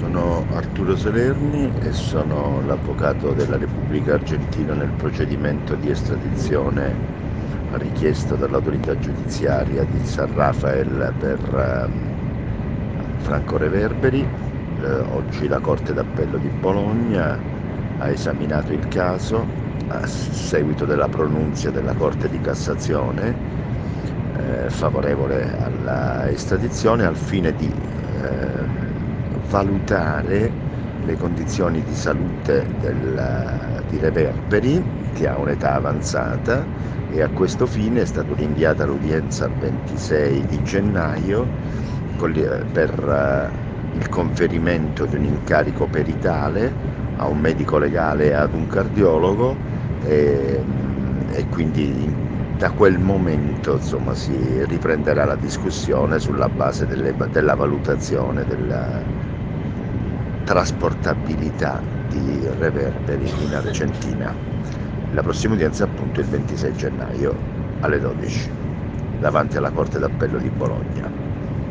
Sono Arturo Salerni e sono l'avvocato della Repubblica Argentina nel procedimento di estradizione richiesto dall'autorità giudiziaria di San Rafael per Franco Reverberi. Oggi la Corte d'Appello di Bologna ha esaminato il caso a seguito della pronunzia della Corte di Cassazione favorevole alla estradizione al fine di valutare le condizioni di salute di Reverberi, che ha un'età avanzata, e a questo fine è stata rinviata l'udienza al 26 di gennaio per il conferimento di un incarico peritale a un medico legale e ad un cardiologo e, e quindi da quel momento, insomma, si riprenderà la discussione sulla base della valutazione della trasportabilità di Reverberi in Argentina. La prossima udienza è appunto il 26 gennaio alle 12 davanti alla Corte d'Appello di Bologna.